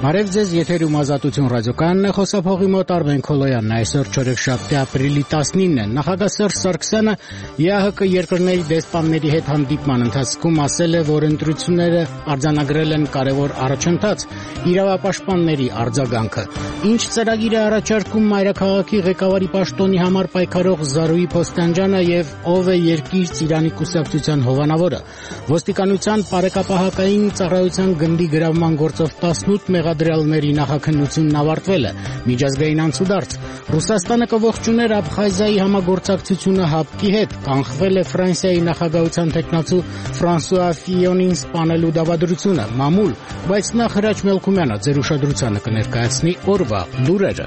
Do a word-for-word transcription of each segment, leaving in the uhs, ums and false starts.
Բարև ձեզ, եթերում Ազատություն ռադիոկայանն է, խոսափողի մոտ Արմեն Քոլոյանն, այսօր չորեքշաբթի ապրիլի տասնինն է։ Նախագահ Սերժ Սարգսյանը ԵԱՀԿ երկրների դեսպանների հետ հանդիպման ընթացքում ասել է, որ ընտրությունները արձանագրել են կարևոր առաջընթաց, իրավապաշտպանների արձագանքը։ Ինչ ծրագիր է առաջարկում մայրաքաղաքի ղեկավարի պաշտոնի համար պայքարող Զարուհի Փոստանջյանը եւ ով է Երկիր Ծիրանի կուսակցության հովանավորը։ Ոստիկանության բարեկապահական ծառայության գնդի գրավման գործով տասնութ մեղադրյալների նախաքննությունն ավարտվել է։ Միջազգային անցուդարձ։ Ռուսաստանը կողջուներ Աբխազիայի համագործակցությունը ՀԱՊԿ-ի հետ, կանխվել է Ֆրանսիայի նախագահության տեխնացու Ֆրանսուଆ Ֆիյոնին սպանելու դավադրությունը, մամուլ, բայց նախ Հրաչ Մելքումյանը ձեր ուշադրությանը կներկայացնի օրվա լուրերը։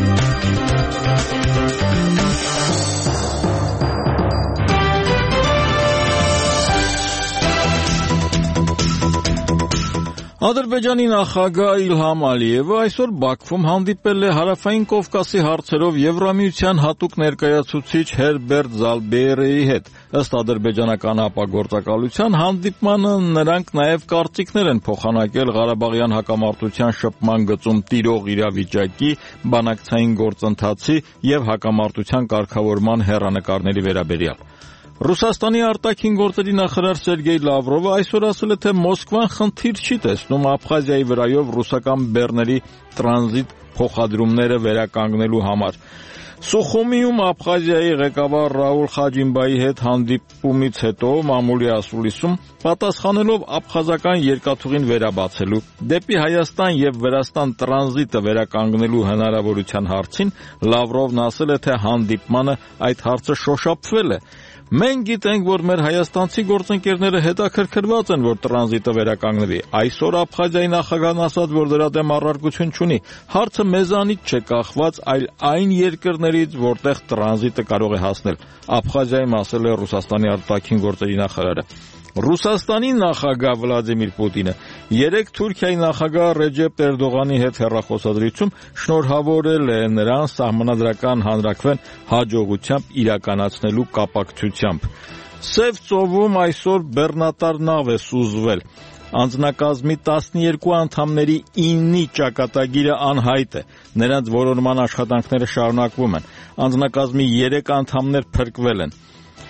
Ադրբեջանի նախագահ Իլհամ Ալիևը այսօր Բաքվում հանդիպել է Հարավային Կովկասի հարցերով Եվրամիության հատուկ ներկայացուցիչ Հերբերտ Զալբեյրեի հետ։ Ըստ ադրբեջանական ապագործակալության հանդիպմանը նրանք նաև կարծիքներ են փոխանակել Ղարաբաղյան հակամարտության շփման գծում տիրող իրավիճակի, բանակցային գործընթացի եւ հակամարտության կարգավորման հեռանկարների վերաբերյալ։ Ռուսաստանի արտաքին գործերի նախարար Սերգեյ Լավրովը այսօր ասել է, թե Մոսկվան խնդիր չի տեսնում Աբխազիայի վրայով ռուսական բեռների տրանզիտ փոխադրումները վերականգնելու համար։ Սուխումիում Աբխազիայի ղեկավար Ռաուլ Խաջիմբայի հետ հանդիպումից հետո մամուլի ասուլիսում պատասխանելով աբխազական երկաթուղին վերաբացելու դեպի Հայաստան եւ Վրաստան տրանզիտը վերականգնելու հնարավորության հարցին Լավրովն ասել է, թե հանդիպմանը այդ հարցը շոշափվել է։ Մենք գիտենք, որ մեր հայաստանցի գործընկերները հետաքրքրված են, որ տրանզիտը վերականգնվի։ Այսօր Աբխազիայի նախագահն ասաց, որ դրա դեմ առարկություն չունի։ Հարցը մեզանից չէ կախված, այլ այն երկրներից, որտեղ տրանզիտը կարող է հասնել։ Աբխազիայում ասել է Ռուսաստանի արտաքին գործերի նախարարը։ Ռուսաստանի նախագահ Վլադիմիր Պուտինը երեկ Թուրքիայի նախագահ Ռեջեփ Էրդողանի հետ հեռախոսազրույցում շնորհավորել է նրան սահմանադրական հանրաքվեն հաջողությամբ իրականացնելու կապակցությամբ։ Սև ծովում այսօր բեռնատար նավ է սուզվել։ Անձնակազմի տասնյոթ անդամների իննի ճակատագիրը անհայտ է։ Նրանց որոնման աշխատանքները շարունակվում են։ Անձնակազմի երեք անդամներ փրկվել են։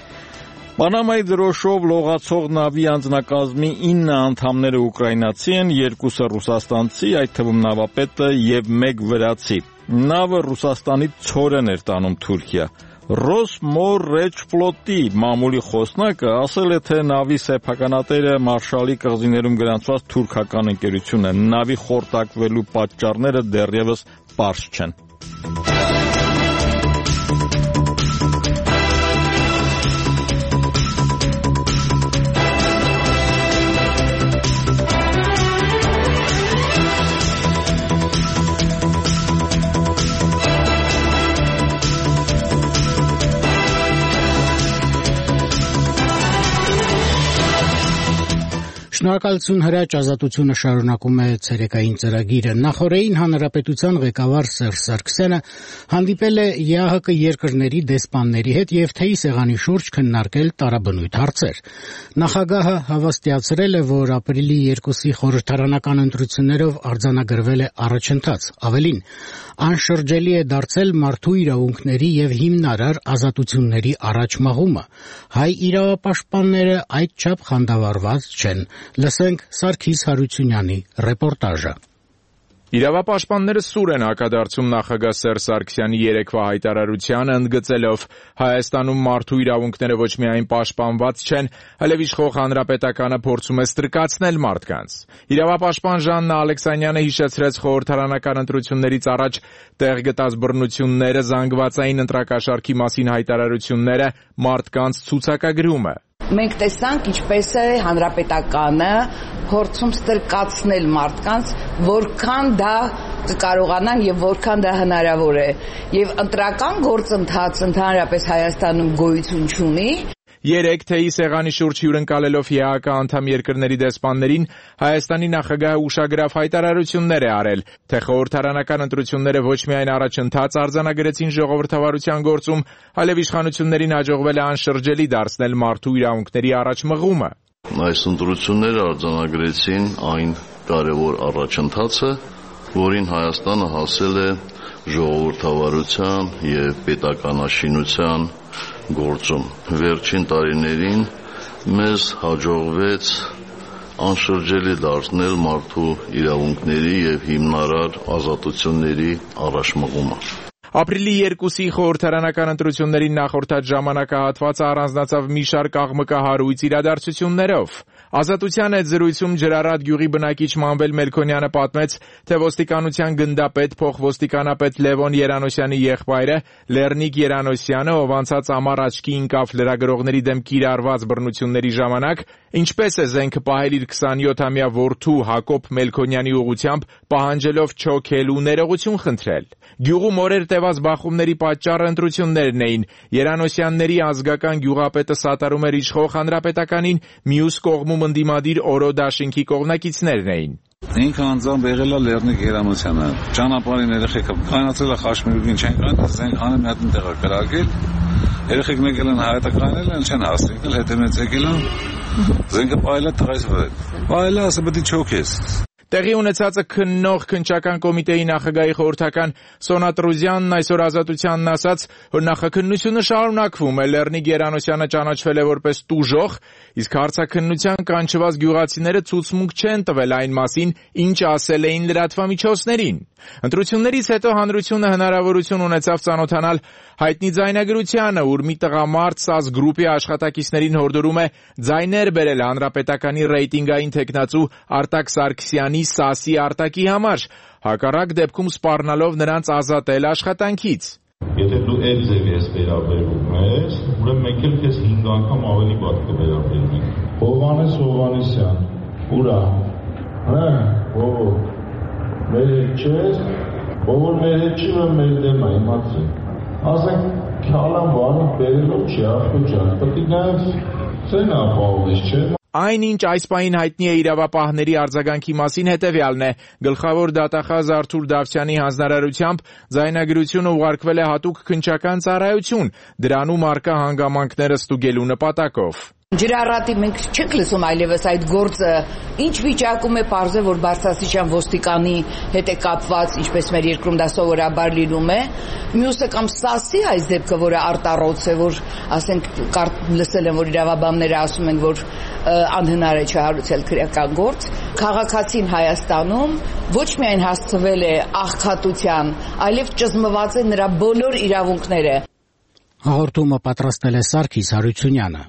Պանամայի դրոշով լողացող նավի անձնակազմի ինը անդամները ուկրաինացի են, երկուսը ռուսաստանցի, այդ թվում նավապետը եւ մեկ վրացի։ Նավը Ռուսաստանից ցորեն էր տանում Թուրքիա։ Ռոսմորեջֆլոտի մամուլի խոսնակը ասել է, թե նավի սեփականատերը Մարշալի կղզիներում գրանցված թուրքական ընկերություն է։ Նավի խորտակվելու պատճառները դեռևս պարզ չեն։ Շնորհակալություն Հրաչ, Ազատությունը շարունակում է ցերեկային ծրագիրը։ Նախորդին հանրապետության ղեկավար Սերժ Սարգսյանը հանդիպել է ԵԱՀԿ երկրների դեսպանների հետ եւ թեյի սեղանի շուրջ քննարկել տարաբնույթ հարցեր։ Նախագահը հավաստիացրել է, որ ապրիլի երկուսի խորհրդարանական ընտրություններով արձանագրվել է առաջընթաց։ Ավելին, անշրջելի է դարձել մարդու իրավունքների եւ հիմնարար ազատությունների առաջ մղումը։ Հայ իրավապաշտպանները այդչափ խանդավառված չեն։ Լսենք Սարգիս Հարությունյանի ռեպորտաժը։ Իրավապաշտպանները սուր են հակադարձում նախագահ Սերժ Սարգսյանի երեկվա հայտարարությանը, ընդգծելով Հայաստանում մարդու իրավունքները ոչ միայն պաշտպանված չեն, այլև իշխող հանրապետականը փորձում է ստրկացնել մարդկանց։ Իրավապաշտպան Ժաննա Ալեքսանյանը հիշեցրեց խորհրդարանական ընտրություններից առաջ տեղ գտած բռնությունները, զանգվածային ընտրակաշառքի մասին հայտարարությունները, մարդկանց ցուցակագրումը։ Մենք տեսանք, ինչպես է հանրապետականը փորձում ստրկացնել մարդկանց, որքան դա կկարողանան եւ որքան դա հնարավոր է։ Եվ ընտրական գործընթաց ընդհանրապես Հայաստանում գոյություն չունի։ Երեկ թեյի սեղանի շուրջ հյուրընկալելով ԵԱՀԿ անդամ երկրների դեսպաններին Հայաստանի նախագահը ուշագրավ հայտարարություններ է արել, թե խորհրդարանական ընտրությունները ոչ միայն առաջընթաց արձանագրեցին ժողովրդավարության գործում, այլև իշխանություններին հաջողվել է անշրջելի դարձնել մարդու իրավունքների առաջ մղումը։ Այս ընտրությունները արձանագրեցին այն կարևոր առաջընթացը, որին Հայաստանը հասել է ժողովրդավարության եւ պետականաշինության գործում։ Վերջին տարիներին մեզ հաջողվեց անշրջելի դարձնել մարդու իրավունքների եւ հիմնարար ազատությունների առաջմղումը։ Ապրիլի երկուսի խորհրդարանական ընտրություններին նախորդած ժամանակահատվածը առանձնացավ մի շարք աղմկահարույց իրադարձություններով։ Ազատության հետ զրույցում Ջրարատ գյուղի բնակիչ Մանվել Մելքոնյանը պատմեց, թե ոստիկանության գնդապետ փոխոստիկանապետ Լևոն Երանոսյանի եղբայրը Լեռնիկ Երանոսյանը, ով անցած ամառ աչքի ընկավ լրագրողների դեմ կիրառված բռնությունների ժամանակ, ինչպես է զենքը պահել իր քսանյոթամյա որդու Հակոբ Մելքոնյանի ուղղությամբ, պահանջելով չոքելու ներողություն խնդրել։ Գյուղում օրեր տևած բախումների պատճառը ընտրություններն էին։ Երանոսյանների ազգական գյուղապետը սատարում էր իշխող հանրապետականին, մյուս կողմում ընդդիմադիր Օրո դաշինքի կողմնակիցներն էին։ Ինքը անձամբ եղել է Լեռնիկ Երանոսյանը, ճանապարհին երեխեքը կանացել է խաչմերուկին չեն կանել, զենք հանը մի հատ տեղ կրակել, երեխեքն եկել են հայտակրանել են, չեն հասցնել, հետևից եկել են, զենքը պահել է տղայիս վրա։ Պահել է, ասա պետք է չոքես։ Տեղի ունեցածը քննող քննչական կոմիտեի նախագահի խորհրդական Սոնա Տրուզյանն այսօր Ազատությանն ասաց, որ նախաքննությունը շարունակվում է, Լեռնիկ Երանոսյանը ճանաչվել է որպես տուժող, իսկ հարցաքննության կանչված գյուղացիները ցուցմունք չեն տվել այն մասին, ինչ ասել էին լրատվամիջոցներին։ Ընտրություններից հետո հանրությունը հնարավորություն ունեցավ ծանոթանալ հայտնի ձայնագրությանը, ուր մի տղամարդ ՍԱԶ գրուպի աշխատակիցներին հորդորում է ձայներ բերել հանրապետականի ռեյտինգային թեկնածու Արտակ Սարգսյանի ՍԱՍ-ի արտակի համար, հակառակ դեպքում սպառնալով նրանց ազատել աշխատանքից։ Եթե դու այդ ձև ես վերաբերվում ես, ուրեմն մենք էլ քեզ հինգ անգամ ավելի վատ կվերաբերվենք։ Հովհաննես Հովհաննիսյան, ուրա, հա, ո՞վ, մեր հետ չես, ով մեր հետ չի, որ մեր դեմ է, իմացի։ Ասենք, քալան վարում բերելով չի, աղբոր ջան, պետք է գայց ծեն ապահովես, չէ՞։ Այնինչ այս պահին հայտնի է իրավապահների արձագանքի մասին հետևյալն է. գլխավոր դատախազ Արթուր Դավթյանի հանձնարարությամբ ձայնագրությունը ուղարկվել է հատուկ քննչական ծառայություն, դրանում առկա հանգամանքները ստուգելու նպատակով։ Ջրարատի մենք չենք լսում այլևս այդ գործը, ինչ վիճակում է պարզ է, որ Բարձրաստիճան ոստիկանի հետ է կապված, ինչպես մեր երկրում դա սովորաբար լինում է, մյուսը կամ ՍԱՍ-ի այս դեպքը, որը արտառոց է, որ ասենք լսել են, որ իրավաբանները ասում են, որ անհնար է չհարուցել քրեական գործ, քաղաքացին Հայաստանում ոչ միայն հասցվել է աղքատության, այլև ճզմված է նրա բոլոր իրավունքները։ Հաղորդումը պատրաստել է Սարգիս Հարությունյանը։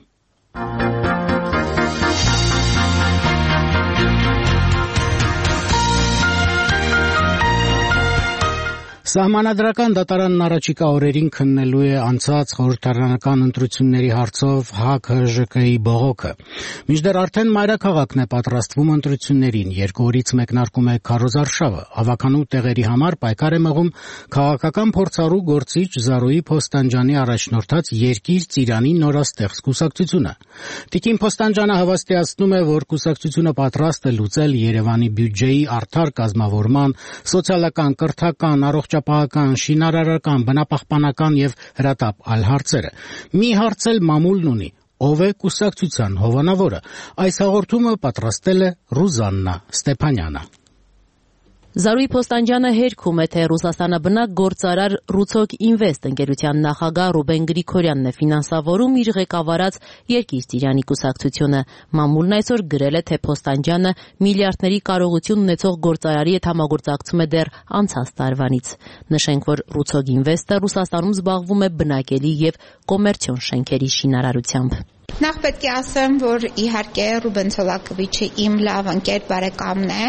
Սահմանադրական դատարանն առաջիկա օրերին քննելու է անցած խորհրդարանական ընտրությունների հարցով ՀԱԿ-ՀԺԿ-ի բողոքը։ Մինչդեռ արդեն մայրաքաղաքն է պատրաստվում ընտրություններին, երկու օրից մեկնարկում է քարոզարշավը։ Հավաքանու տեղերի համար պայքար է մղում քաղաքական փորձառու գործիչ Զարուհի Փոստանջյանի առաջնորդած Երկիր Ծիրանի նորաստեղծ կուսակցությունը։ Տիկին Փոստանջյանը հավաստիացնում է, որ կուսակցությունը պատրաստ է լուծել Երևանի բյուջեի արդար կազմավորման, սոցիալական, կրթական, առողջապահական, շինարարական, բնապահպանական եւ հրատապ այլ հարցերը։ Մի հարց էլ մամուլն ունի. ով է կուսակցության հովանավորը։ Այս հաղորդումը պատրաստել է Ռուզաննա Ստեփանյանը։ Զարուհի Փոստանջյանը հերքում է, թե Ռուսաստանաբնակ գործարար Ռուցոկ Ինվեստ ընկերության նախագահ Ռուբեն Գրիգորյանն է ֆինանսավորում իր ղեկավարած Երկիր Ծիրանի կուսակցությունը։ Մամուլն այսօր գրել է, թե Փոստանջյանը միլիարդների կարողություն ունեցող գործարարի հետ համագործակցում է դեռ անցած տարվանից։ Նշենք, որ Ռուցոկ Ինվեստը Ռուսաստանում զբաղվում է բնակելի եւ կոմերցիոն շենքերի շինարարությամբ։ Նախ պետք է ասեմ, որ իհարկե Ռուբեն Ցոլակովիչը իմ լավ ընկեր բարեկամն է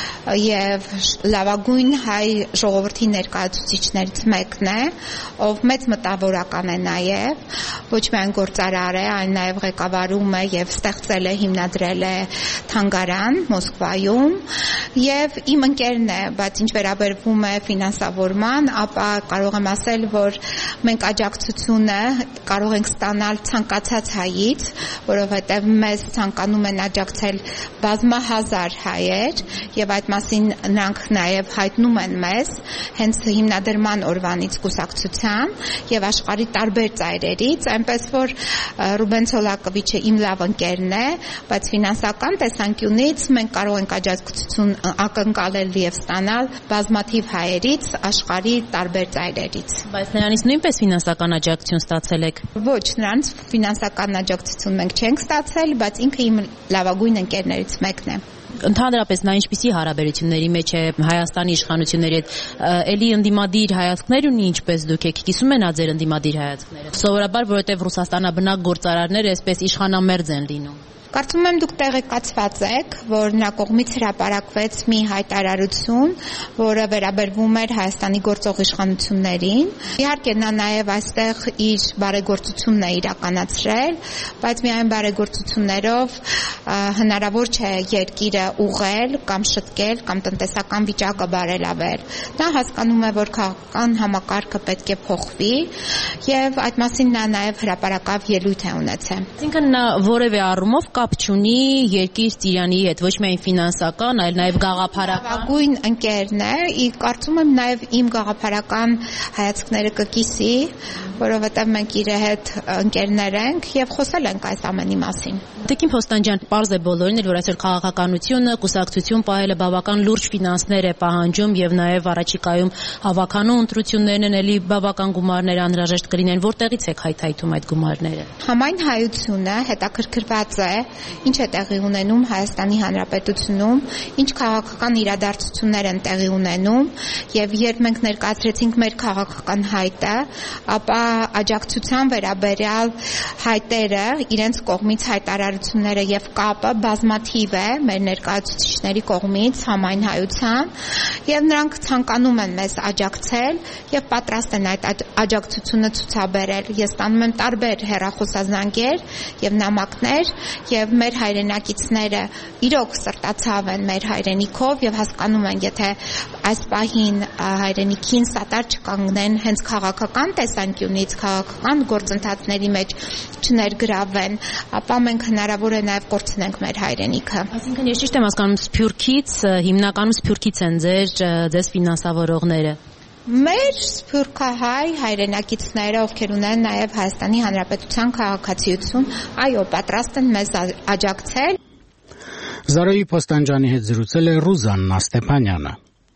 եւ լավագույն հայ ժողովրդի ներկայացուցիչներից մեկն է, ով մեծ մտավորական է նաեւ, ոչ միայն գործարար է, այլ նաեւ ղեկավարում է եւ ստեղծել է, հիմնադրել է թանգարան Մոսկվայում եւ իմ ընկերն է, բայց ինչ վերաբերվում է ֆինանսավորման, ապա կարող եմ ասել, որ մենք աջակցությունը կարող ենք ստանալ ցանկացած հայ, որովհետև մեզ ցանկանում են աջակցել բազմահազար հայեր եւ այդ մասին նրանք նաեւ հայտնում են մեզ հենց հիմնադրման օրվանից կուսակցության եւ աշխարհի տարբեր ծայրերից, այնպես որ Ռուբեն Ցոլակովիչը իմ լավ ընկերն է, բայց ֆինանսական տեսանկյունից մենք կարող ենք աջակցություն ակնկալել եւ ստանալ բազմաթիվ հայերից, աշխարհի տարբեր ծայրերից։ Բայց նրանից նույնպես ֆինանսական աջակցություն ստացել եք։ Ոչ, նրանց ֆինանսական աջակցություն մենք չենք ստացել, բայց ինքը իմ լավագույն ընկերներից մեկն է։ Ընդհանրապես նա ինչպիսի հարաբերությունների մեջ է Հայաստանի իշխանությունների հետ, էլի ընդդիմադիր հայացքներ ունի, ինչպես դուք եք կիսում են ձեր ընդդիմադիր հայացքները։ Սովորաբար, որովհետև Ռուսաստանաբնակ գործարարները այսպես իշխանամերձ են լինում։ Կարծում եմ դուք տեղեկացված եք, որ նա կողմից հրապարակվեց մի հայտարարություն, որը վերաբերվում էր Հայաստանի գործող իշխանություններին։ Իհարկե նա նաև այստեղ իր բարեգործությունն է իրականացրել, բայց միայն բարեգործություններով հնարավոր չէ երկիրը ուղղել կամ շտկել կամ տնտեսական վիճակը բարելավել։ Նա հասկանում է, որ քաղաքական համակարգը պետք է փոխվի եւ այդ մասին նա նաև հրապարակավ ելույթ է ունեցել։ Այսինքն նա որևէ առումով կապ չունի երկիր Ծիրանի հետ, ոչ միայն ֆինանսական, այլ նաև գաղափարական։ Լավագույն ընկերն է, ի կարծում եմ նաև իմ գաղափարական հայացքները կկիսի, որովհետև մենք իր հետ ընկերներ ենք եւ խոսել ենք այս ամենի մասին։ Տիկին Փոստանջյան, պարզ է բոլորին, որ այսօր քաղաքականությունը, կուսակցություն պահելը բավական լուրջ ֆինանսներ է պահանջում եւ նաև առաջիկայում հավաքանու ընտրություններն են, էլի բավական գումարներ անհրաժեշտ կլինեն, որտեղից եք հայթայթում այդ գումարները։ Համայն հայությունը հետաքրքրված է ինչ է տեղի ունենում Հայաստանի Հանրապետությունում, ինչ քաղաքական իրադարձություններ են տեղի ունենում եւ երբ մենք ներկայացրեցինք մեր քաղաքական հայտը, ապա աջակցության վերաբերյալ հայտերը, իրենց կողմից հայտարարությունները եւ կապը բազմաթիվ է մեր ներկայացուցիչների կողմից համայն հայության եւ նրանք ցանկանում են մեզ աջակցել եւ պատրաստ են այդ աջակցությունը ցուցաբերել։ Ես ստանում եմ տարբեր հեռախոսազանգեր եւ նամակներ եւ մեր հայրենակիցները իրոք սրտացավ են մեր հայրենիքով եւ հասկանում են, եթե այս պահին հայրենիքին սատար չկանգնեն հենց քաղաքական տեսանկյունից, քաղաքական գործընթացների մեջ չներգրավեն, ապա մենք հնարավոր է նաեւ կորցնենք մեր հայրենիքը։ Այսինքն ես ճիշտ եմ հասկանում, Սփյուռքից հիմնականում Սփյուռքից են ձեր ձեզ ֆինանսավորողները։ Մեր սփյուռքահայ հայրենակիցները, ովքեր ունեն նաև Հայաստանի Հանրապետության քաղաքացիություն, այո, պատրաստ են մեզ աջակցել։ Զարոյի Փոստանջյանի հետ զրուցել է Ռուզաննա Ստեփանյանը։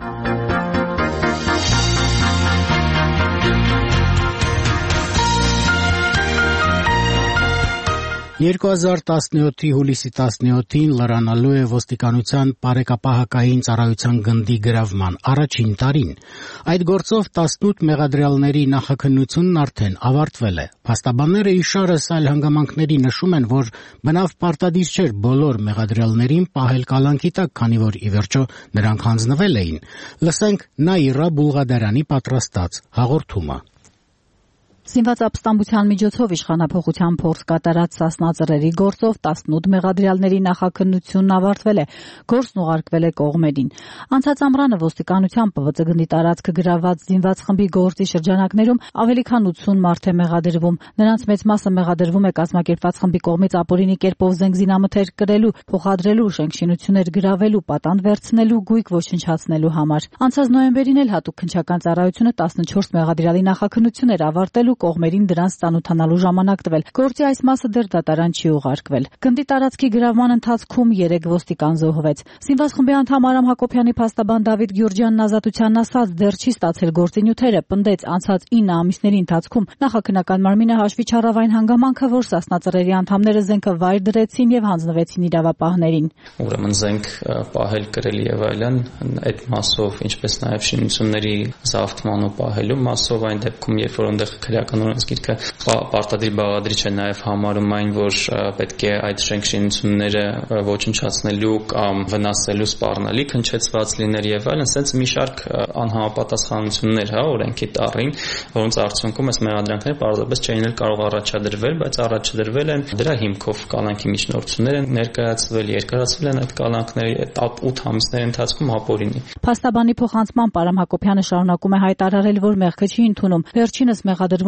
երկու հազար տասնյոթի հուլիսի տասնյոթին լրանալու է ոստիկանության բարեկապահակային ծառայության գնդի գրավման առաջին տարին։ Այդ գործով տասնութ մեղադրյալների նախաքննությունն արդեն ավարտվել է։ Փաստաբանները իշարս այլ հանգամանքների նշում են, որ բնավ պարտադիր չէր բոլոր մեղադրյալներին պահել կալանքի տակ, քանի որ ի վերջո նրանք հանձնվել էին։ Լսենք Նաիրա Բուլղադարյանի պատրաստած հաղորդումը։ Զինված ապստամբության միջոցով իշխանափոխության փորձ կատարած Սասնա ծռերի գործով տասնութ մեղադրյալների նախաքննությունն ավարտվել է, գործն ուղարկվել է կողմերին։ Անցած ամռանը ոստիկանության Պ V Ծ գնդի տարածքը գրաված զինված խմբի գործի շրջանակներում ավելի քան ութսուն մարդ է մեղադրվում։ Նրանց մեծ մասը մեղադրվում է կազմակերպված խմբի կողմից ապօրինի կերպով զենք զինամթեր կրելու, փոխադրելու, շենքշինություններ գրավելու, պատանդ վերցնելու, գույք ոչնչացնելու համար։ Անցած նոյեմբերին էլ հատուկ քննչական ծառայությունը տասնչորս մեղադրյալի նախաքննություն էր ավարտել կողմերին դրանց ծանոթանալու ժամանակ տվել։ Գործի այս մասը դեռ դատարան չի ուղարկվել։ Գնդի տարածքի գրավման ընթացքում երեք ոստիկան զոհվեց։ Զինված խմբի անդամ Արամ Հակոբյանի փաստաբան Դավիթ Գյուրջյանն Ազատությանն ասաց, դեռ չի ստացել գործի նյութերը, պնդեց անցած ինը ամիսների ընթացքում նախաքննական մարմինը հաշվի չառավ այն հանգամանքը, որ Սասնա ծռերի անդամները զենքը վայր դրեցին եւ հանձնվեցին իրավապահներին։ Ուրեմն զենք պահել, կրել եւ այլն, այդ մասով, ինչպես նաեւ շինությունների զավթման ու պահելու մասով, այն դեպքում, երբ որ այնտեղ քրեական գիրքը պարտադիր բաղադրիչ է նաև համարում այն, որ պետք է այդ շենքշինությունները ոչնչացնելու կամ վնասելու սպառնալիք հնչեցված լիներ եւ այլն, ասենց մի շարք անհամապատասխանություններ, հա, օրենքի տառին, որոնց արդյունքում այս մեղադրանքները պարզապես չէին էլ կարող առաջադրվել, բայց առաջադրվել են դրա հիմքով կալանքի միջնորդություններ են ներկայացվել, երկարացվել են այդ կալանքները այդ ութ ամիսների ընթացքում ապօրինի։ Փաստաբանի փոխանցման Արամ Հակոբյանը շարունակում է հայտարարել, որ մեղքը չի ընդունում։ Վերջինս մեղադրվում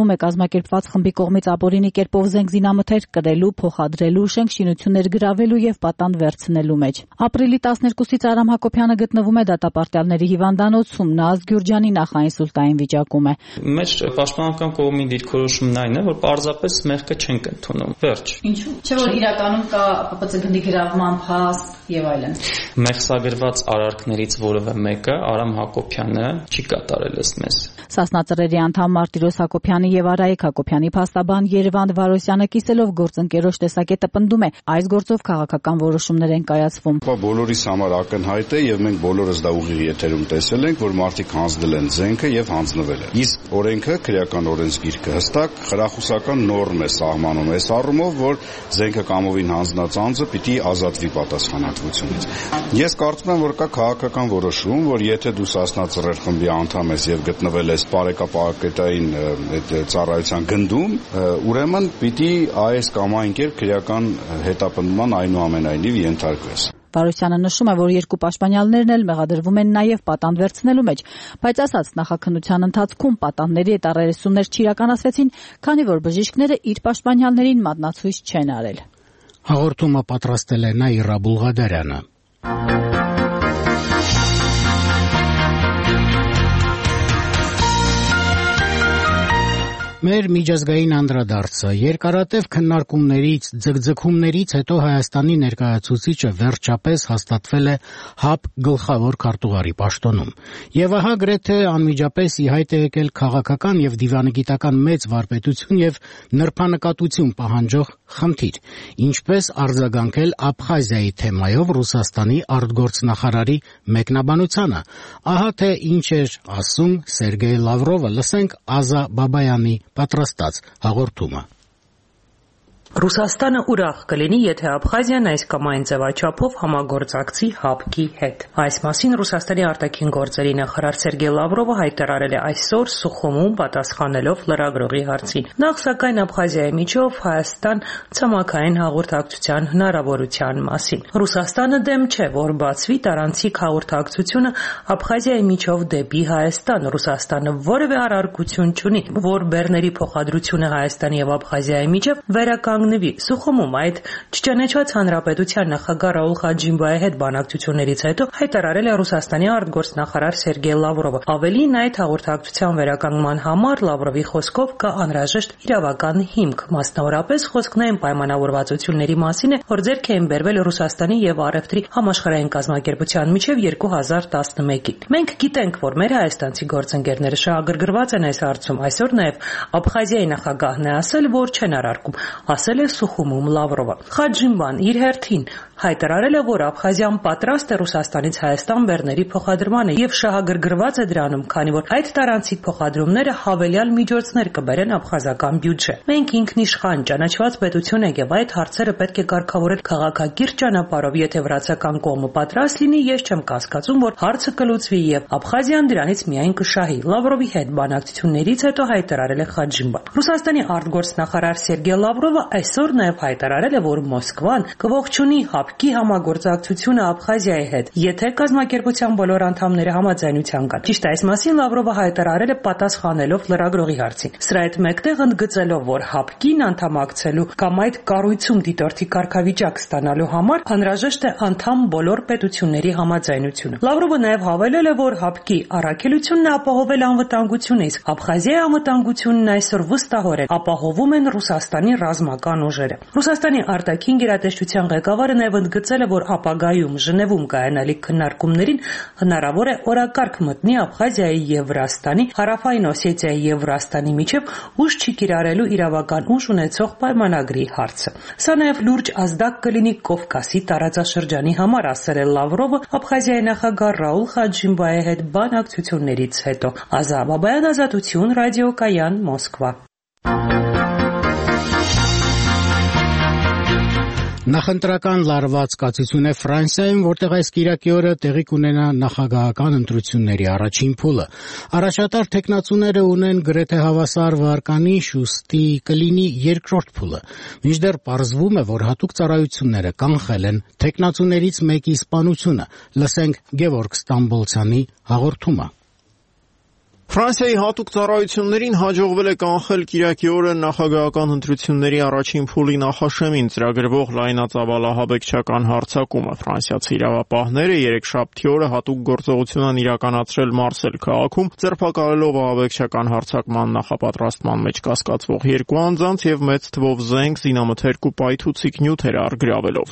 գտնվում է կազմակերպված խմբի կողմից ապօրինի կերպով զենք զինամթեր կրելու, փոխադրելու, շենք շինություններ գրավելու եւ պատանդ վերցնելու մեջ։ Ապրիլի տասներկուսից Արամ Հակոբյանը գտնվում է դատապարտյալների հիվանդանոցում, նա Գյուրջանի նախաինսուլտային վիճակում է։ Մեր պաշտպանական կողմի դիրքորոշումն այն է, որ պարզապես մեղքը չենք ընդունում։ Վերջ։ Ինչու՞։ Չէ՞ որ իրականում կա Պ Ծ գնդի գրավման փաստ եւ այլն։ Մեղսագրված արարքներից որևէ մեկը Արամ Հակոբյանը չի կատարել ըստ մեզ։ Սասնա ծռերի անդամ Մարտիրոս Հակոբյանի եւ Արայիկ Հակոբյանի փաստաբան Երևանդ Վարոսյանը կիսելով գործընկերոջ տեսակետը պնդում է, այս գործով քաղաքական որոշումներ են կայացվում։ Բոլորիս համար ակնհայտ է եւ մենք բոլորս դա ուղիղ եթերում տեսել ենք, որ մարդիկ հանձնել են զենքը եւ հանձնվել են։ Իսկ օրենքը, քրեական օրենսգիրքը հստակ խրախուսական նորմ է սահմանում այս առումով, որ զենքը կամովին հանձնած անձը պիտի ազատվի պատասխանատվությունից։ Ես կարծում եմ, որ կա քաղաքական որոշում, որ եթե դու Սասնա ծռեր խմբի անդամ ես եւ գտնվել ես բարեկապակետային ծառայության գնդում, ուրեմն պիտի այս կամ այն կերպ քրեական հետապնդման այնուամենայնիվ ենթարկվես։ Վարոսյանը նշում է, որ երկու պաշտպանյալներն էլ մեղադրվում են նաև պատանդ վերցնելու մեջ, բայց ասած նախաքննության ընթացքում պատանդների հետառերեսումներ չիրականացվեցին, քանի որ բժիշկները իր պաշտպանյալներին մատնացույց չեն արել։ Հաղորդումը պատրաստել է Նաիրա Բուլղադարյանը։ Մեր միջազգային անդրադարձը երկարատև քննարկումներից, ձգձգումներից հետո Հայաստանի ներկայացուցիչը վերջապես հաստատվել է ՀԱՊ գլխավոր քարտուղարի պաշտոնում։ Եվ ահա գրեթե անմիջապես ի հայտ է եկել քաղաքական եւ դիվանագիտական մեծ վարպետություն եւ նրբանկատություն պահանջող խնդիր, ինչպես արձագանքել Աբխազիայի թեմայով Ռուսաստանի արտգործնախարարի մեկնաբանությանը։ Ահա թե ինչ էր ասում Սերգեյ Լավրովը, լսենք Ազա Բաբայանի պատրաստած հաղորդումը։ Ռուսաստանը ուրախ կլինի, եթե Աբխազիան այս կամ այն ձևաչափով համագործակցի ՀԱՊԿ-ի հետ։ Այս մասին Ռուսաստանի արտաքին գործերի նախարար Սերգեյ Լավրովը հայտարարել է այսօր Սուխումում պատասխանելով լրագրողի հարցին։ Նախ սակայն Աբխազիայի միջով Հայաստան ցամաքային հաղորդակցության հնարավորության մասին։ Ռուսաստանը դեմ չէ, որ բացվի տարանցիկ հաղորդակցությունը Աբխազիայի միջով դեպի Հայաստան։ Ռուսաստանը որևէ առարկություն չունի, որ բեռների փոխադրությունը Հայաստանի եւ Աբխազիայի միջև վերականգնվի։ Սուխումում այդ չճանաչված հանրապետության նախագահ Ռաուլ Խաջիմբայի հետ բանակցություններից հետո հայտարարել է Ռուսաստանի արտգործնախարար Սերգեյ Լավրովը։ Ավելին, այդ հաղորդակցության վերականգնման համար Լավրովի խոսքով կա անհրաժեշտ իրավական հիմք, մասնավորապես խոսքն այն պայմանավորվածությունների մասին է, որ ձեռք էին բերվել Ռուսաստանի եւ Առևտրի համաշխարհային կազմակերպության միջև երկու հազար տասնմեկին։ Մենք գիտենք, որ մեր հայաստանցի գործընկերները շահագրգռված են այս հարցում։ Այսօր նաեւ Աբխազիայի նախագահն է ասել, որ չեն արարկում, ասել է Սուխումում Լավրովը։ Խաջիմբան իր հերթին հայտարարել է, որ Աբխազիան պատրաստ է Ռուսաստանից Հայաստան բեռների փոխադրմանը եւ շահագրգռված է դրանում, քանի որ այդ տարանցիկ փոխադրումները հավելյալ միջոցներ կբերեն աբխազական բյուջե։ Մենք ինքնիշխան ճանաչված պետություն ենք եւ այդ հարցերը պետք է կարգավորել քաղաքակիրթ ճանապարհով, եթե վրացական կողմը պատրաստ լինի, ես չեմ կասկածում, որ հարցը կլուծվի եւ Աբխազիան դրանից միայն կշահի։ Լավրովի հետ բանակցություններից հետո հայտարարել է Խաջիմբան։ Ռուսաստանի արտգործնախարար Սերգեյ Լավրովը այսօր նաեւ հայտարարել է, որ Մոսկվան կողջունի ՀԱՊԿ-ի համագործակցությունը Աբխազիայի հետ, եթե կազմակերպության բոլոր անդամները համաձայնության կան։ Ճիշտ այս մասին Լավրովը հայտարարել է պատասխանելով լրագրողի հարցին։ Սրա հետ մեկտեղ ընդգծելով, որ ՀԱՊԿ-ին անդամակցելու կամ այդ կառույցում դիտորդի կարգավիճակ ստանալու համար անհրաժեշտ է անդամ բոլոր պետությունների համաձայնությունը։ Լավրովը նաև հավելել է, որ ՀԱՊԿ-ի առաքելությունն ապահովել անվտանգությունը, իսկ Աբխազիայի անվտանգությունն այսօր վստահորեն ապահովում են Ռուսաստանի ռազմական ուժերը։ Ռուսաստանի արտաքին գերատեսչության ղեկավարը նաև ընդգծել է, որ ապագայում Ժնևում կայանալիք քննարկումներին հնարավոր է օրակարգ մտնի Աբխազիայի եւ Վրաստանի, Հարավային Օսեթիայի եւ Վրաստանի միջև ուժ չկիրառելու իրավական ուժ ունեցող պայմանագրի հարցը։ Սա նաև լուրջ ազդակ կլինի Կովկասի տարածաշրջանի համար, ասել է Լավրովը Աբխազիայի նախագահ Ռաուլ Խաջիմբայի հետ բանակցություններից հետո։ Ազա Բաբայան, Ազատություն, ռադիոկայան, Մոսկվա։ Նախընտրական լարված կացություն է Ֆրանսիայում, որտեղ այս կիրակի օրը տեղի կունենա նախագահական ընտրությունների առաջին փուլը։ Առաջատար թեկնածուները ունեն գրեթե հավասար վարկանիշ, ուստի կլինի երկրորդ փուլը։ Մինչդեռ պարզվում է, որ հատուկ ծառայությունները կանխել են թեկնածուներից մեկի սպանությունը։ Լսենք Գևորգ Ստամբոլցյանի հաղորդումը։ Ֆրանսիայի հատուկ ծառայություններին հաջողվել է կանխել կիրակի օրը նախագահական ընտրությունների առաջին փուլի նախաշեմին ծրագրվող լայնածավալ ահաբեկչական հարձակումը։ Ֆրանսիացի իրավապահները երեքշաբթի օրը հատուկ գործողություն են իրականացրել Մարսել քաղաքում, ձերբակալելով ահաբեկչական հարձակման նախապատրաստման մեջ կասկածվող երկու անձանց եւ մեծ թվով զենք, զինամթերք ու պայթուցիկ նյութեր առգրավելով։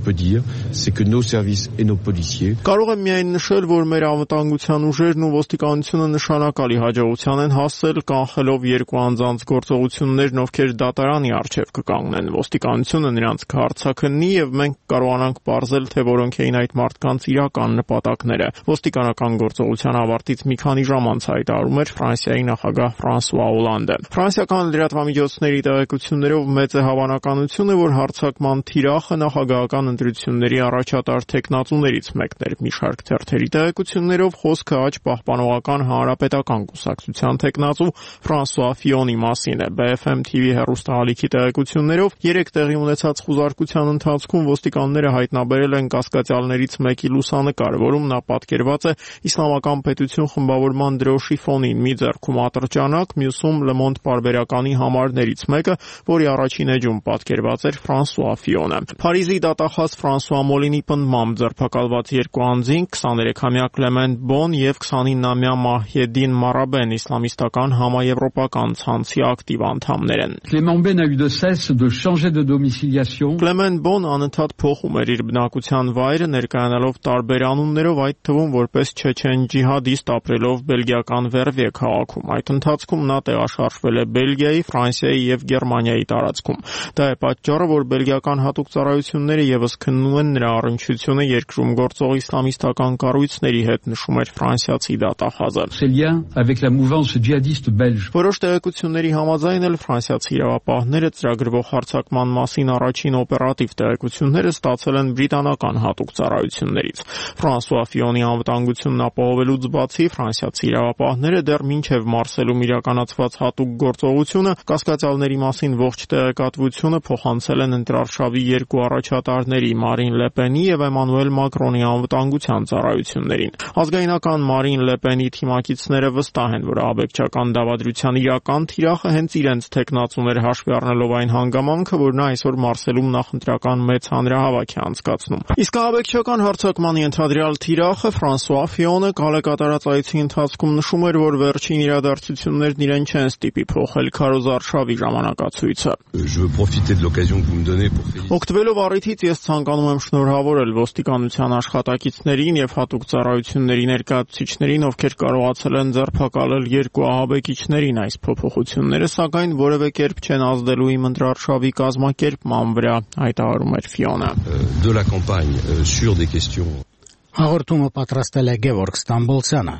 Կարող եմ միայն նշել, որ մեր անվտանգության ուժերն ու ոստիկանությունը նշանակալի հաջողության են հասել կանխելով երկու անձանց գործողություններն, ովքեր դատարանի առջև կկանգնեն։ Ոստիկանությունը նրանց կհարձակնի եւ մենք կարողանանք պարզել, թե որոնք էին այդ մարդկանց իրական նպատակները։ Ոստիկանական գործողության ավարտից մի քանի ժամ անց հայտարարում էր Ֆրանսիայի նախագահ Ֆրանսուଆ Օլանդը։ Ֆրանսիական լրատվամիջոցների տեղեկություններով մեծ է հավանականությունը, որ հարձակման թիրախը նախագահական ընտրությունների առաջատար տեխնացուներից մեկն էր։ Մի շարք թերթերի տեղեկություններով խոսքը աջ պահպանողական հանրապետական կուսակցության տեխնացու Ֆրանսուଆ Ֆիոնի մասին է։ B F M T V հեռուստահալիքի տեղեկություններով երեք տեղի ունեցած խուզարկության ընթացքում ոստիկանները հայտնաբերել են կասկածյալներից մեկի լուսանկար, որում նա պատկերված է Իսլամական պետություն խմբավորման դրոշի ֆոնին, մի ձեռքում ատրճանակ, մյուսում Le Monde պարբերականի համարներից մեկը, որի առաջին էջում պատկերված էր Ֆրանսուଆ Ֆիոնը։ Փարիզի դատախազ Ֆրանսուଆ Մոլինի պնդմամբ ձերբակալված երկու անձին քսաներեքամյա Կլեմենտ Բոն եւ քսանինամյա Մահեդին Մարաբեն իսլամիստական համաեվրոպական ցանցի ակտիվ անդամներ են։ Կլեմենտ Բոն անընդհատ փոխում էր իր բնակության վայրը, ներկայանալով տարբեր անուններով, այդ թվում որպես չեչեն ջիհադիստ ապրելով բելգիական Վերվիե քաղաքում։ Այդ ընթացքում նա տեղաշարժվել է Բելգիայի, Ֆրանսիայի եւ Գերմանիայի տարածքում։ Դա է պատճառը, որ բելգիական հատուկ ծառայությունները եւս քննում են նրա առնչությունը երկրում գործող իսլամիստական կառույցների հետ, նշում էր ֆրանսիացի դատախազը։ Որոշ տեղեկությունների համաձայն էլ ֆրանսիացի իրավապահները ծրագրվող հարձակման մասին առաջին օպերատիվ տեղեկությունները ստացել են բրիտանական հատուկ ծառայություններից։ Ֆրանսուଆ Ֆիոնի անվտանգությունն ապահովելուց բացի ֆրանսիացի իրավապահները դեռ մինչև Մարսելում իրականացված հատուկ գործողությունը կասկածյալների մասին ողջ տեղեկատվությունը փոխանցել են ընտրարշավի երկու առաջատարների՝ Մարին Լեպենի եւ Էմանուել Մակրոնի անվտանգության ծառայություններին։ Ազգայնական Մարին Լեպենի թիմակիցները վստահ են, որ ահաբեկչական դավադրության իրական թիրախը հենց իրենց տեխնացուն էր, հաշվի առնելով այն հանգամանքը, որ նա այսօր Մարսելում նախընտրական մեծ հանրահավաք է անցկացնում։ Իսկ ահաբեկչական հարձակման ենթադրյալ թիրախը Ֆրանսուଆ Ֆիոնը կալեկատարած այցի ընթացքում նշում էր, որ վերջին իրադարձություններն իրեն չեն ստիպի փոխել քարոզարշավի ժամանակացույցը։ Օգտվելով առիթից ես ցանկանում եմ շնորհավորել ոստիկանության աշխատակիցներին եւ հատուկ ծառայությունների ներկայացուցիչներին, ովքեր կարողացել են ձերբակալել երկու ահաբեկիչներին։ Այս փոփոխությունները սակայն որևէ կերպ չեն ազդելու իմ ընտրարշավի կազմակերպման վրա, հայտարարում էր Ֆիոնը։ Հաղորդումը պատրաստել է Գևորգ Ստամբոլցյանը։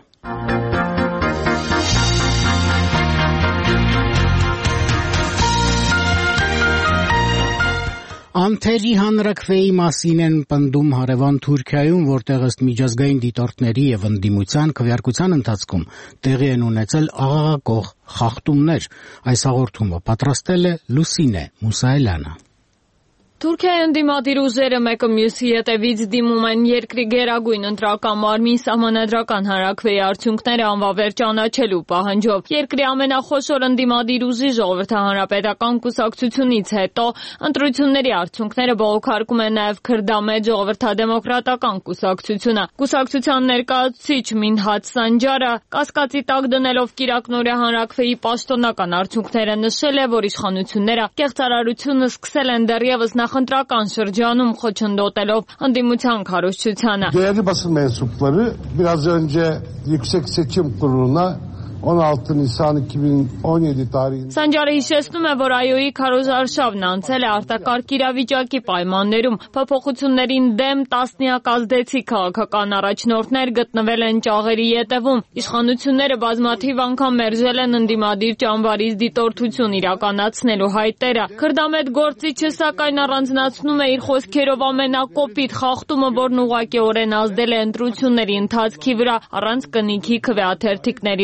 Անթերի հանրաքվեի մասին են պնդում հարևան Թուրքիայում, որտեղ ըստ միջազգային դիտորդների եւ ընդդիմության քվեարկության ընթացքում տեղի են ունեցել աղաղակող խախտումներ։ Այս հաղորդումը պատրաստել է Լուսինե Մուսայելյանը։ Թուրքիայի ընդդիմադիր ուժերը մեկը մյուսի հետևից դիմում են երկրի գերագույն ընտրական մարմին սահմանադրական հանրաքվեի արդյունքները անվավեր ճանաչելու պահանջով։ Երկրի ամենախոշոր ընդդիմադիր ուժի ժողովրդահանրապետական կուսակցությունից հետո ընտրությունների արդյունքները բողոքարկում է նաև քրդամետ ժողովրդադեմոկրատական կուսակցությունը։ Կուսակցության ներկայացուցիչ Մինհաջ Սանջարը կասկածի տակ դնելով կիրակնօրյա հանրաքվեի պաշտոնական արդյունքները նշել է, որ իշխանությունները կեղծարարությունը սկսել են դեռևս նախընտրական շրջանում խոչընդոտելով ընդդիմության քարոզչությանը։ Değerli basın mensupları biraz önce Yüksek Seçim Kurulu'na on altı Nisan iki bin on yedi tarihinde Սանջարը հիշեցնում է, որ այ օ-ի քարոզարշավն անցել է արտակարգ իրավիճակի պայմաններում։ Փոփոխություններին դեմ տասնյակ ազդեցիկ քաղաքական առաջնորդներ գտնվել են ճաղերի ետևում։ Իշխանությունները բազմաթիվ անգամ մերժել են ընդդիմադիր ճամբարից դիտորդություն իրականացնելու հայտերը։ Քրդամետ գործիչը սակայն առանձնացնում է իր խոսքերով ամենակոպիտ խախտումը, որն ուղղակիորեն ազդել է ընտրությունների ընթացքի վրա առանց կնիքի քվեաթերթիկների լցոնու։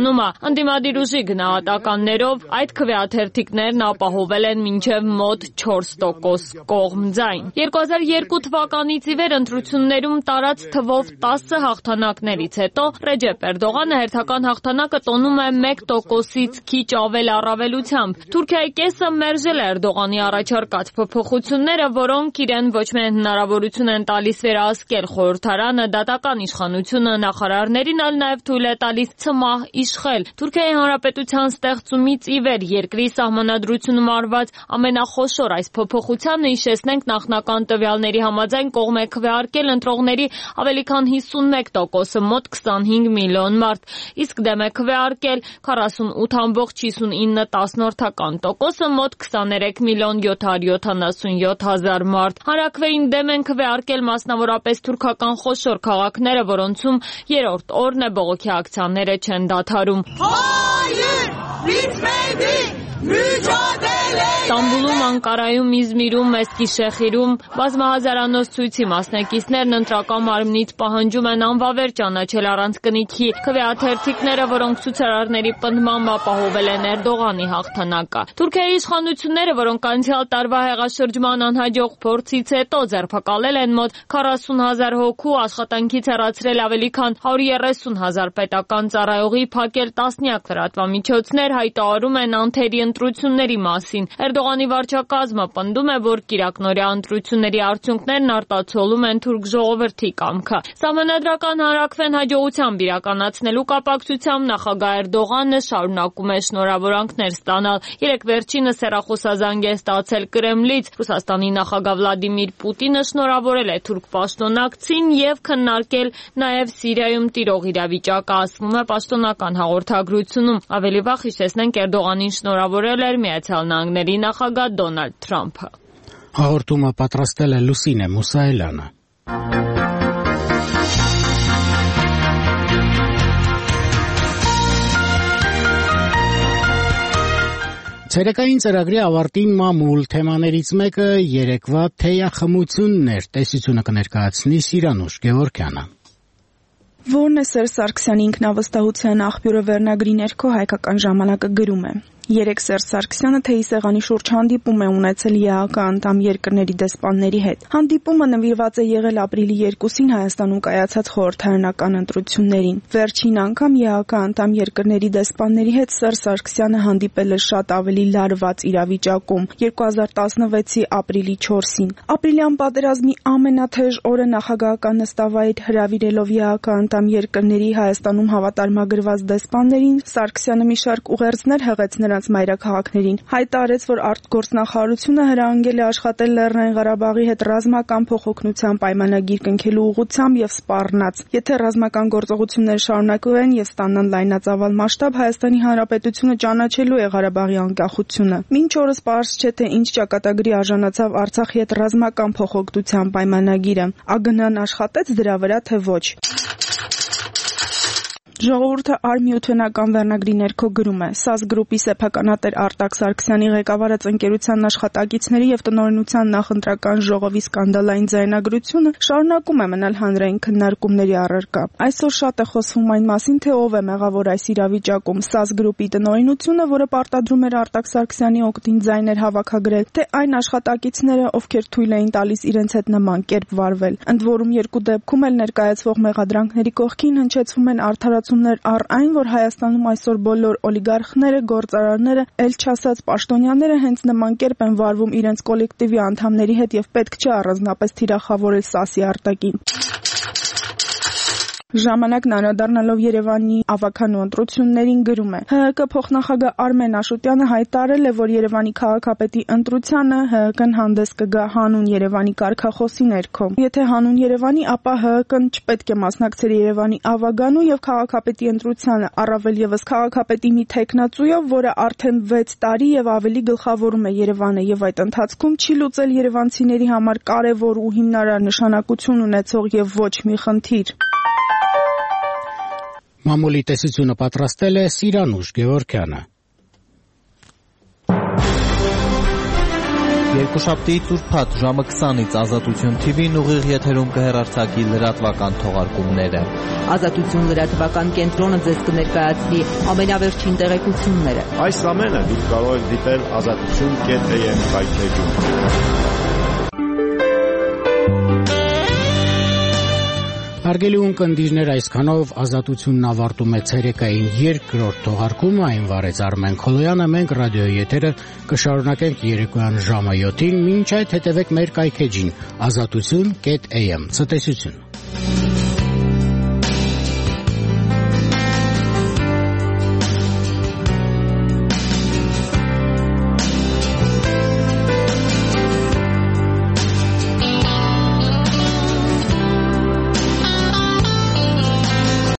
տոնումը։ Ընդդիմադիր ուժի գնահատականներով այդ քվեաթերթիկներն ապահովել են մինչև մոտ չորս տոկոս կողմ ձայն։ երկու հազար երկու թվականից ի վեր ընտրություններում տարած թվով տասը հաղթանակներից հետո Ռեջեփ Էրդողանը հերթական հաղթանակը տոնում է մեկ տոկոսից քիչ ավել առավելությամբ։ Թուրքիայի կեսը մերժել է Էրդողանի առաջարկած փոփոխությունները, որոնք իրեն ոչ միայն հնարավորություն են տալիս վերահսկել խորհրդարանը, դատական իշխանությունը, նախարարներին, այլ նաև թույլ է տալիս ցմահ իշխել։ Թուրքիայի Հանրապետության ստեղծումից ի վեր երկրի սահմանադրությունում արված ամենախոշոր այս փոփոխությանը, հիշեցնենք, նախնական տվյալների համաձայն կողմ է քվեարկել ընտրողների ավելի քան հիսունմեկ տոկոսը, մոտ քսանհինգ միլիոն մարդ, իսկ դեմ է քվեարկել քառասունութ ամբողջ հիսունինը տոկոսը, մոտ քսաներեք միլիոն յոթ հարյուր յոթանասունյոթ հազար մարդ։ Հանրաքվեին դեմ են քվեարկել մասնավորապես թուրքական խոշոր քաղաքները, որոնցում երրորդ օրն է բողոքի ակցիաները չեն դադարում։ Ստամբուլում, Անկարայում, Իզմիրում, Էսկիշեխիրում բազմահազարանոց ցույցի մասնակիցներն ընտրական մարմնից պահանջում են անվավեր ճանաչել առանց կնիքի քվեաթերթիկները, որոնք ցուցարարների պնդմամբ ապահովել են Էրդողանի հաղթանակը։ Թուրքիայի իշխանությունները, որոնք անցյալ տարվա հեղաշրջման անհաջող փորձից հետո ձերբակալել են մոտ քառասուն հազար հոգու, աշխատանքից հեռացրել ավելի քան հարյուր երեսուն հազար պետական ծառայողի, փակել տասնյակ լրատվամիջոցներ, հայտարարում են անթերի ընտրությունների մասին։ Էրդողանի վարչակազմը պնդում է, որ կիրակնօրյա ընտրությունների արդյունքներն արտացոլում են թուրք ժողովրդի կամքը։ Սահմանադրական հանրաքվեն հաջողությամբ իրականացնելու կապակցությամբ նախագահ Էրդողանը շարունակում է շնորհավորանքներ ստանալ։ Երեք վերջինս հեռախոսազանգ է ստացել Կրեմլից։ Ռուսաստանի նախագահ Վլադիմիր Պուտինը շնորհավորել է թուրք պաշտոնակցին եւ քննարկել նաեւ Սիրիայում տիրող իրավիճակը, ասվում է պաշտոնական հաղորդագրությունում։ Ավելի վաղ հիշեցնենք, Էրդողանին շնորհավորել էր Միացյալ Նահանգների նախագահ Դոնալդ Թրամփը։ Հաղորդումը պատրաստել է Լուսինե Մուսայելյանը։ Ցերեկային ծրագրի ավարտին մամուլ թեմաներից մեկը երեկվա թեյախմությունն էր։ Տեսությունը կներկայացնի Սիրանուշ Գևորգյանը։ Որն է Սերժ Սարգսյանի ինքնավստահության աղբյուրը վերնագրի ներքո Հայկական ժամանակը գրում է. Երեք Սերժ Սարգսյանը թեյի սեղանի շուրջ հանդիպում է ունեցել ԵԱՀԿ անդամ երկրների դեսպանների հետ։ Հանդիպումը նվիրված է եղել ապրիլի երկուսին Հայաստանում կայացած խորհրդարանական ընտրություններին։ Վերջին անգամ ԵԱՀԿ անդամ երկրների դեսպանների հետ Սերժ Սարգսյանը հանդիպել է շատ ավելի լարված իրավիճակում՝ երկու հազար տասնվեցի ապրիլի չորսին։ Ապրիլյան պատերազմի ամենաթեժ օրը նախագահական նստավայր հրավիրելով ԵԱՀԿ անդամ երկրների Հայաստանում հավատարմագրված դեսպաններին, Սարգսյանը մի շարք ուղերձներ հղեց նրանց մայրաքաղաքներին, հայտարարեց, որ արտգործնախարարությունը հրահանգել է աշխատել Լեռնային Ղարաբաղի հետ ռազմական փոխօգնության պայմանագիր կնքելու ուղղությամբ եւ սպառնաց։ Եթե ռազմական գործողությունները շարունակվեն եւ ստանան լայնածավալ մասշտաբ, Հայաստանի Հանրապետությունը ճանաչելու է Ղարաբաղի անկախությունը։ Մինչ օրս պարզ չէ, թե ինչ ճակատագրի արժանացավ Արցախի հետ ռազմական փոխօգնության պայմանագիրը։ ԱԳՆ-ն աշխատեց դրա վրա, թե ոչ։ Ժողովուրդը արմիութենական վերնագրի ներքո գրում է. ՍԱԶ գրուպի սեփականատեր Արտակ Սարգսյանի ղեկավարած ընկերության աշխատակիցների եւ տնօրինության նախընտրական ժողովի սկանդալային ձայնագրությունը շարունակում է մնալ հանրային քննարկումների առարկա։ Այսօր շատ է խոսվում այն մասին, թե ով է մեղավոր այս իրավիճակում՝ ՍԱԶ գրուպի տնօրինությունը, որը պարտադրում էր Արտակ Սարգսյանի օգտին ձայներ հավաքագրել, թե այն աշխատակիցները, ովքեր թույլ էին տալիս իրենց հետ նման կերպ վարվել։ Ընդ որում երկու դեպքում էլ ներկայացվող մեղադրանքների կողքին հնչեցվում են արդարացումներ առ այն, որ Հայաստանում այսօր բոլոր օլիգարխները, գործարարները, էլ չասած պաշտոնյաները հենց նման կերպ են վարվում իրենց կոլեկտիվի անդամների հետ եւ պետք չէ առանձնապես թիրախավորել ՍԱՍ-ի արտաքին։ Ժամանակն անդրադառնալով Երևանի ավագանու ընտրություններին գրում է. ՀՀԿ փոխնախագահ Արմեն Աշոտյանը հայտարարել է, որ Երևանի քաղաքապետի ընտրությանը ՀՀԿ-ն հանդես կգա հանուն Երևանի կարգախոսի ներքո։ Եթե հանուն Երևանի, ապա ՀՀԿ-ն չպետք է մասնակցեր Երևանի ավագանու եւ քաղաքապետի ընտրությանը, առավել եւս քաղաքապետի մի թեկնածուով, որը արդեն վեց տարի եւ ավելի գլխավորում է Երևանը եւ այդ ընթացքում չի լուծել երևանցիների համար կարեւոր ու հիմնարար նշանակություն ունեցող եւ ոչ մի խնդիր։ Մամուլի տեսությունը պատրաստել է Սիրանուշ Գևորգյանը։ Երկուշաբթիից ուրբաթ ժամը քսանից Ազատություն թի վին ուղիղ եթերում կհեռարձակի լրատվական թողարկումները։ Ազատություն լրատվական կենտրոնը ձեզ կներկայացնի ամենավերջին տեղեկությունները։ Այս ամենը դուք կարող եք դիտել ազատություն կետ է եմ հայտնեջում։ Հարգելի ունկնդիրներ, այսքանով Ազատությունն ավարտում է ցերեկային երկրորդ թողարկումը, այն վարեց Արմեն Քոլոյանը, մենք ռադիոյի եթերը կշարունակենք երեկոյան ժամը յոթին, մինչ այդ հետևեք մեր կայքեջին ազատություն կետ էյ էմ։ Ցտեսություն։